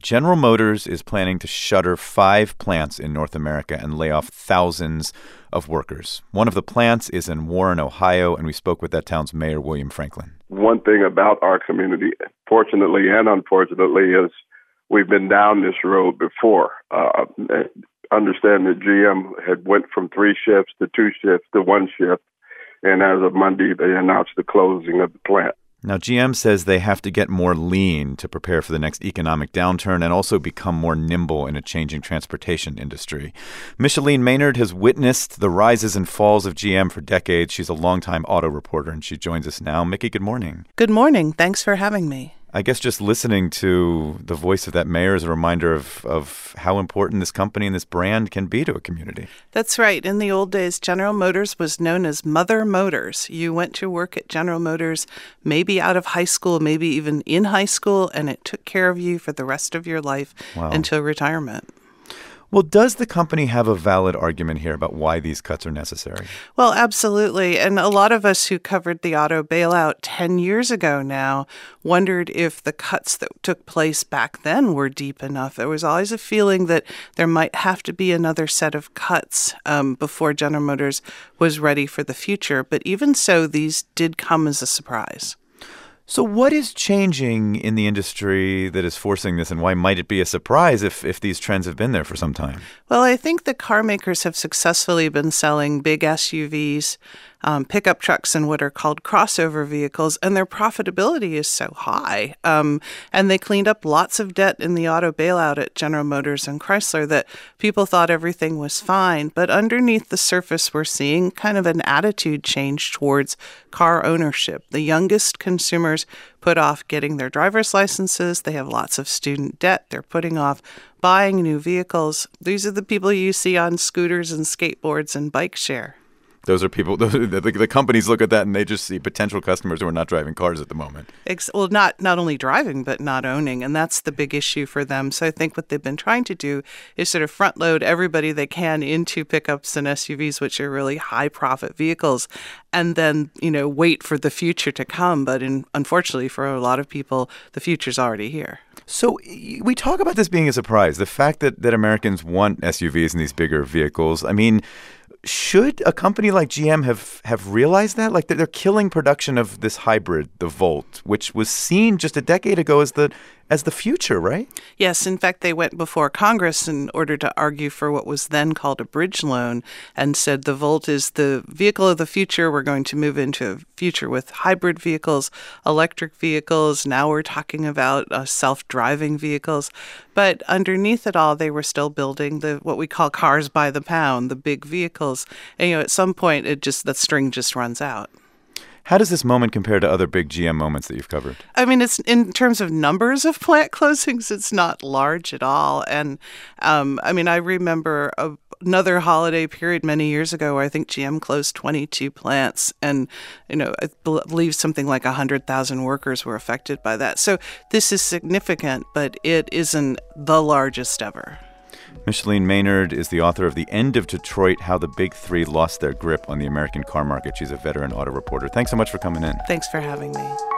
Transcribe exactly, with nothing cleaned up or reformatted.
General Motors is planning to shutter five plants in North America and lay off thousands of workers. One of the plants is in Warren, Ohio, and we spoke with that town's mayor, William Franklin. One thing about our community, fortunately and unfortunately, is we've been down this road before. Uh, understand that G M had went from three shifts to two shifts to one shift, and as of Monday, they announced the closing of the plant. Now, G M says they have to get more lean to prepare for the next economic downturn and also become more nimble in a changing transportation industry. Micheline Maynard has witnessed the rises and falls of G M for decades. She's a longtime auto reporter, and she joins us now. Mickey, good morning. Good morning. Thanks for having me. I guess just listening to the voice of that mayor is a reminder of, of how important this company and this brand can be to a community. That's right. In the old days, General Motors was known as Mother Motors. You went to work at General Motors, maybe out of high school, maybe even in high school, and it took care of you for the rest of your life Wow. until retirement. Well, does the company have a valid argument here about why these cuts are necessary? Well, absolutely. And a lot of us who covered the auto bailout ten years ago now wondered if the cuts that took place back then were deep enough. There was always a feeling that there might have to be another set of cuts um, before General Motors was ready for the future. But even so, these did come as a surprise. So what is changing in the industry that is forcing this, and why might it be a surprise if, if these trends have been there for some time? Well, I think the car makers have successfully been selling big S U Vs, um, pickup trucks, and what are called crossover vehicles, and their profitability is so high. Um, and they cleaned up lots of debt in the auto bailout at General Motors and Chrysler that people thought everything was fine. But underneath the surface, we're seeing kind of an attitude change towards car ownership. The youngest consumers put off getting their driver's licenses. They have lots of student debt. They're putting off buying new vehicles. These are the people you see on scooters and skateboards and bike share. Those are people, those, the, the companies look at that and they just see potential customers who are not driving cars at the moment. Ex- well, not not only driving, but not owning. And that's the big issue for them. So I think what they've been trying to do is sort of front load everybody they can into pickups and S U Vs, which are really high profit vehicles, and then, you know, wait for the future to come. But in, unfortunately, for a lot of people, the future's already here. So we talk about this being a surprise, the fact that, that Americans want S U Vs and these bigger vehicles. I mean, should a company like G M have, have realized that? Like, they're killing production of this hybrid, the Volt, which was seen just a decade ago as the as the future, right? Yes. In fact, they went before Congress in order to argue for what was then called a bridge loan and said the Volt is the vehicle of the future. We're going to move into a future with hybrid vehicles, electric vehicles. Now we're talking about uh, self-driving vehicles. But underneath it all, they were still building the what we call cars by the pound, the big vehicles. And, you know, at some point, it just that string just runs out. How does this moment compare to other big G M moments that you've covered? I mean, it's in terms of numbers of plant closings, it's not large at all. And um, I mean, I remember a, another holiday period many years ago where I think G M closed twenty-two plants. And, you know, I believe something like one hundred thousand workers were affected by that. So this is significant, but it isn't the largest ever. Micheline Maynard is the author of The End of Detroit, How the Big Three Lost Their Grip on the American Car Market. She's a veteran auto reporter. Thanks so much for coming in. Thanks for having me.